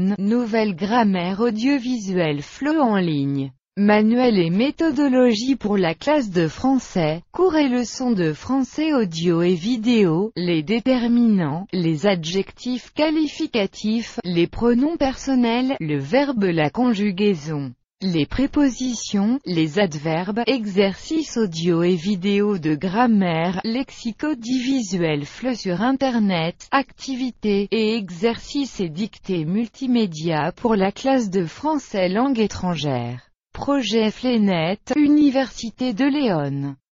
Léon, nouvelle grammaire audiovisuelle FLE en ligne. Manuel et méthodologie pour la classe de français, cours et leçons de français audio et vidéo, les déterminants, les adjectifs qualificatifs, les pronoms personnels, le verbe, la conjugaison, les prépositions, les adverbes, exercices audio et vidéo de grammaire, lexicodivisuel FLE sur Internet, activités et exercices et dictées multimédia pour la classe de français langue étrangère. Projet FLEnet, Université de Léon.